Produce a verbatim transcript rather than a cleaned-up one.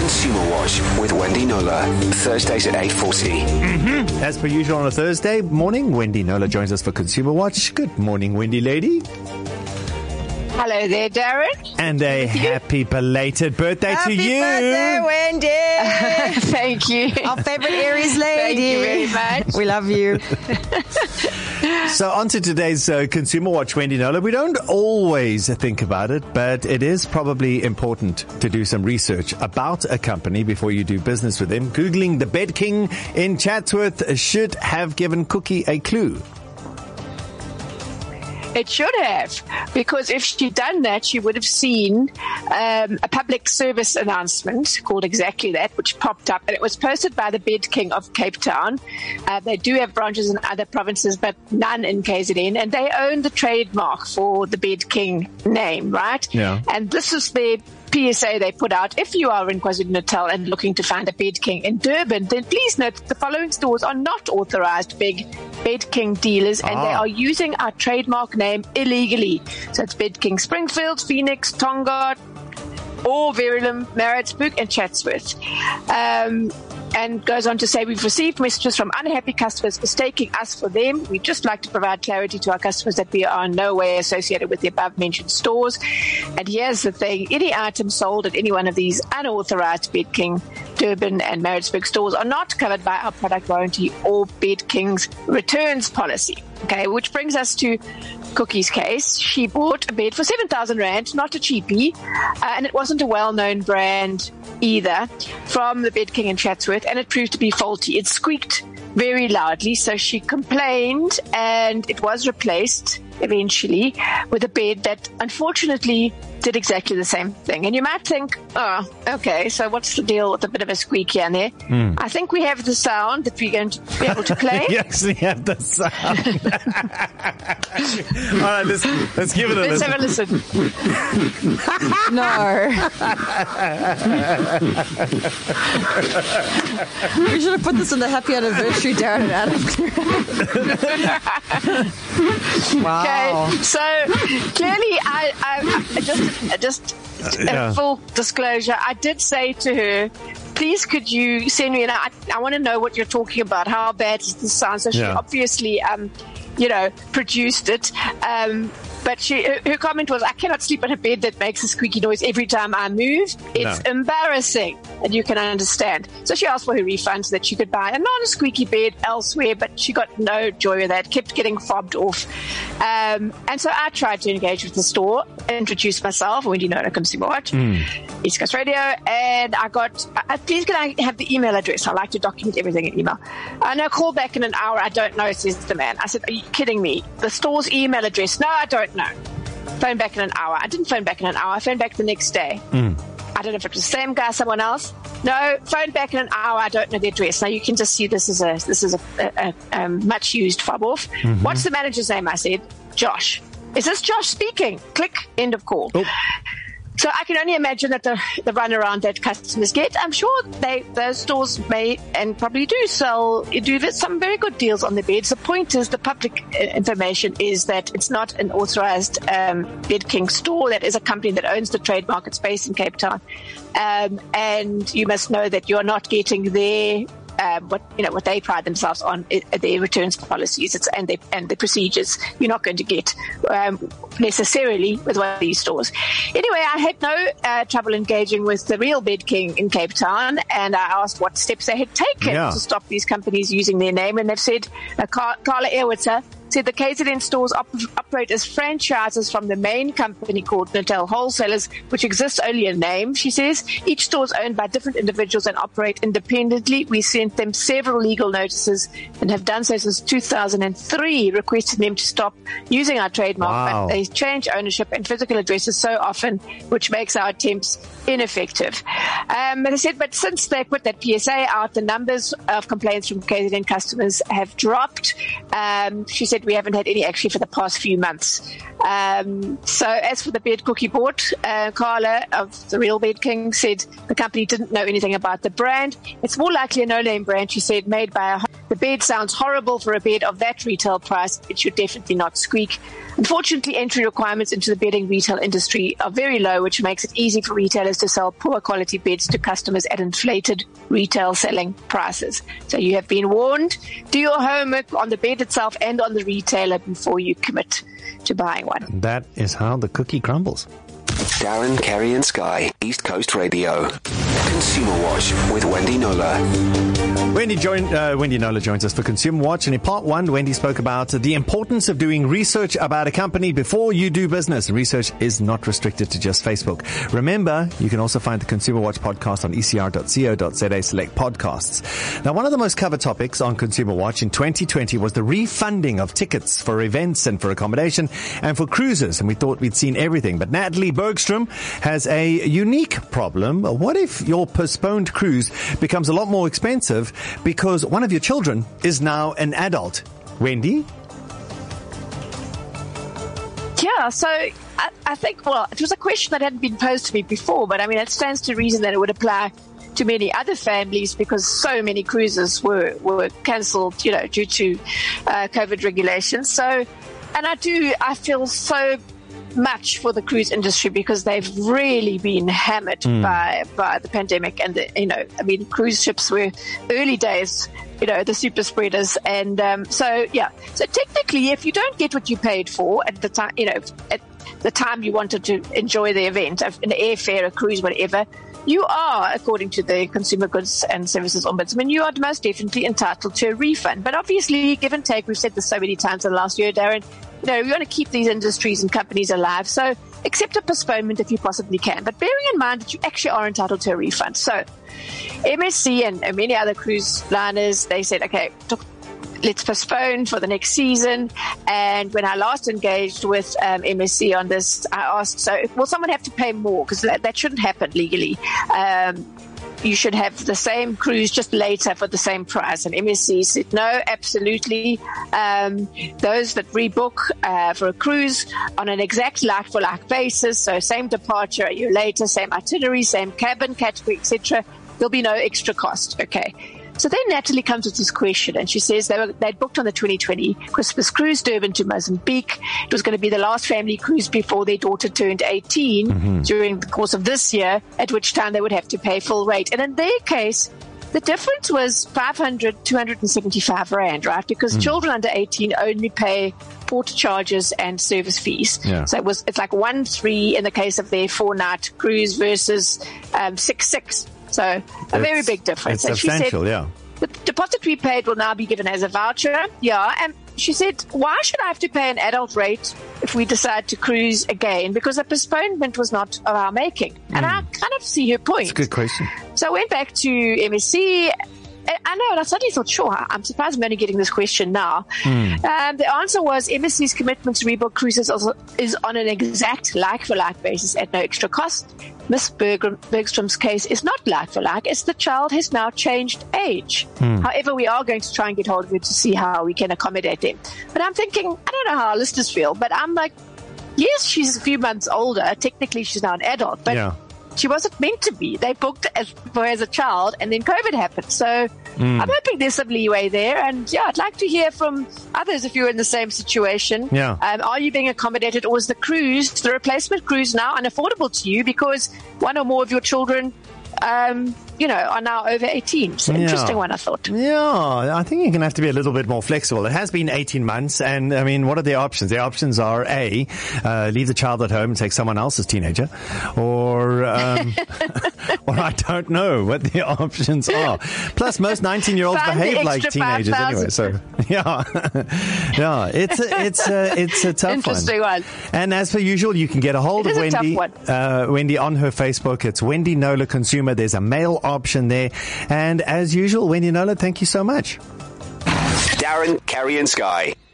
Consumer Watch with Wendy Knowler, Thursdays at eight forty. Mm-hmm. As per usual on a Thursday morning, Wendy Knowler joins us for Consumer Watch. Good morning, Wendy lady. Hello there, Darren. And a happy belated birthday happy to you. Happy birthday, Wendy. Thank you. Our favorite Aries lady. Thank you very much. We love you. So on to today's uh, Consumer Watch, Wendy Knowler. We don't always think about it, but it is probably important to do some research about a company before you do business with them. Googling the Bed King in Chatsworth should have given Cookie a clue. It should have, because if she'd done that, she would have seen um, a public service announcement called exactly that, which popped up, and it was posted by the Bed King of Cape Town. Uh, they do have branches in other provinces, but none in K Z N, and they own the trademark for the Bed King name, right? Yeah. And this is their P S A they put out. If you are in KwaZulu-Natal and looking to find a Bed King in Durban, then please note that the following stores are not authorized big Bed King dealers, and ah. they are using our trademark name illegally. So it's Bed King Springfield, Phoenix, Tongaat, or Verulam, Maritzburg, and Chatsworth. Um, and goes on to say, we've received messages from unhappy customers mistaking us for them. We'd just like to provide clarity to our customers that we are in no way associated with the above-mentioned stores. And here's the thing. Any items sold at any one of these unauthorized Bed King, Durban, and Maritzburg stores are not covered by our product warranty or Bed King's returns policy. Okay, which brings us to Cookie's case. She bought a bed for seven thousand rand, not a cheapie, uh, and it wasn't a well-known brand either, from the Bed King in Chatsworth, and it proved to be faulty. It squeaked very loudly, so she complained, and it was replaced eventually with a bed that unfortunately did exactly the same thing. And you might think, oh, okay, so what's the deal with a bit of a squeak here and there? Mm. I think we have the sound that we're going to be able to play. Yes, we have the sound. All right, let's, let's give it a let's listen. Let's have a listen. No. We should have put this in the happy anniversary, Darren and Adam. Wow. Okay, so clearly I, I, I just Just uh, yeah. full disclosure, I did say to her, please could you send me, and I, I want to know what you're talking about. How bad does this sound? So she yeah. obviously, um, you know, produced it. Um, but she, her, her comment was, I cannot sleep on a bed that makes a squeaky noise every time I move. It's no. embarrassing. And you can understand. So she asked for her refund so that she could buy a non-squeaky bed elsewhere, but she got no joy with that, kept getting fobbed off. Um, and so I tried to engage with the store, introduce myself, Wendy Knowler, Consumer Watch, mm. East Coast Radio, and I got, uh, please can I have the email address? I like to document everything in email. I know, call back in an hour. I don't know, says the man. I said, are you kidding me? The store's email address? No, I don't know. Phone back in an hour. I didn't phone back in an hour. I phoned back the next day. Mm. I don't know if it was the same guy, someone else. No, phone back in an hour. I don't know the address. Now you can just see this is a this is a, a, a, a much used fob off. Mm-hmm. What's the manager's name? I said, Josh. Is this Josh speaking? Click. End of call. Oh. So I can only imagine that the, the runaround that customers get. I'm sure they those stores may and probably do sell do some very good deals on the beds. The point is, the public information is that it's not an authorized um, Bed King store. That is a company that owns the trademark. It's based in Cape Town, um, and you must know that you are not getting their Um, what you know, what they pride themselves on, it, their returns policies it's, and their and the procedures. You're not going to get um, necessarily with one of these stores. Anyway, I had no uh, trouble engaging with the real Bed King in Cape Town, and I asked what steps they had taken yeah. to stop these companies using their name, and they've said, uh, Car- Carla Ehrwitzer said the K Z N stores op- operate as franchises from the main company called Natal Wholesalers, which exists only in name, she says. Each store is owned by different individuals and operate independently. We sent them several legal notices and have done so since two thousand three, requesting them to stop using our trademark. Wow. But they change ownership and physical addresses so often, which makes our attempts ineffective. Um, they said, but since they put that P S A out, the numbers of complaints from K Z N customers have dropped. Um, she said, we haven't had any actually for the past few months. Um, so as for the bed Cookie bought, uh, Carla of the real Bed King said the company didn't know anything about the brand. It's more likely a no-name brand, she said, made by a The bed sounds horrible for a bed of that retail price. It should definitely not squeak. Unfortunately, entry requirements into the bedding retail industry are very low, which makes it easy for retailers to sell poor quality beds to customers at inflated retail selling prices. So you have been warned. Do your homework on the bed itself and on the retailer before you commit to buying one. That is how the cookie crumbles. Darren, Kerry and Sky, East Coast Radio. Consumer Watch with Wendy Knowler. Wendy, join, uh, Wendy Knowler joins us for Consumer Watch. And in part one, Wendy spoke about the importance of doing research about a company before you do business. Research is not restricted to just Facebook. Remember, you can also find the Consumer Watch podcast on e c r dot co dot z a select podcasts. Now, one of the most covered topics on Consumer Watch in twenty twenty was the refunding of tickets for events and for accommodation and for cruises. And we thought we'd seen everything. But Natalie Bergstrom has a unique problem. What if your postponed cruise becomes a lot more expensive because one of your children is now an adult? Wendy? Yeah, so I, I think, well, it was a question that hadn't been posed to me before, but I mean, it stands to reason that it would apply to many other families because so many cruises were, were cancelled, you know, due to uh, COVID regulations. So, and I do, I feel so much for the cruise industry because they've really been hammered mm. by by the pandemic. And the, you know, I mean, cruise ships were early days, you know, the super spreaders, and um, so yeah. So technically, if you don't get what you paid for at the time, you know, at the time you wanted to enjoy the event, an airfare, a cruise, whatever, you are, according to the Consumer Goods and Services Ombudsman, you are most definitely entitled to a refund. But obviously, give and take, we've said this so many times in the last year, Darren, you know, we want to keep these industries and companies alive. So accept a postponement if you possibly can. But bearing in mind that you actually are entitled to a refund. So M S C and many other cruise liners, they said, okay, let's postpone for the next season. And when I last engaged with um, M S C on this, I asked, so will someone have to pay more? Because that, that shouldn't happen legally. Um, you should have the same cruise just later for the same price. And M S C said, no, absolutely. Um, those that rebook uh, for a cruise on an exact like-for-like basis, so same departure a year later, same itinerary, same cabin category, et cetera, there'll be no extra cost. Okay. So then Natalie comes with this question, and she says they were, they'd booked on the twenty twenty Christmas cruise, Durban to Mozambique. It was going to be the last family cruise before their daughter turned eighteen mm-hmm. during the course of this year, at which time they would have to pay full rate. And in their case, the difference was five hundred, two hundred seventy-five rand, right? Because mm. children under eighteen only pay port charges and service fees. Yeah. So it was, it's like one three in the case of their four night cruise versus um, six six. So a it's, very big difference. It's and substantial, she said, yeah. The deposit we paid will now be given as a voucher. Yeah. And she said, why should I have to pay an adult rate if we decide to cruise again? Because the postponement was not of our making. And mm. I kind of see her point. It's a good question. So I went back to M S C. I know, and I suddenly thought, sure, I'm surprised I'm only getting this question now. Mm. Um, the answer was M S C's commitment to rebook cruises is on an exact like-for-like basis at no extra cost. Miss Berg- Bergstrom's case is not like-for-like. It's the child has now changed age. Mm. However, we are going to try and get hold of it to see how we can accommodate them. But I'm thinking, I don't know how our listeners feel, but I'm like, yes, she's a few months older. Technically, she's now an adult, but yeah. she wasn't meant to be. They booked as, for her as a child, and then COVID happened. So mm. I'm hoping there's some leeway there. And yeah, I'd like to hear from others if you're in the same situation. Yeah. Um, are you being accommodated, or is the cruise, the replacement cruise, now unaffordable to you because one or more of your children, um, you know, are now over eighteen? It's an yeah. interesting one, I thought. Yeah, I think you're going to have to be a little bit more flexible. It has been eighteen months, and I mean, what are the options? The options are A, uh, leave the child at home and take someone else's teenager, or, um, or I don't know what the options are. Plus, most nineteen-year-olds behave like teenagers anyway, so yeah, yeah, it's a, it's a, it's a tough interesting one. one. And as per usual, you can get a hold it of Wendy, uh, Wendy on her Facebook. It's Wendy Knowler Consumer. There's a mail option there. And as usual, Wendy Knowler, thank you so much. Darren, Kerry and Sky.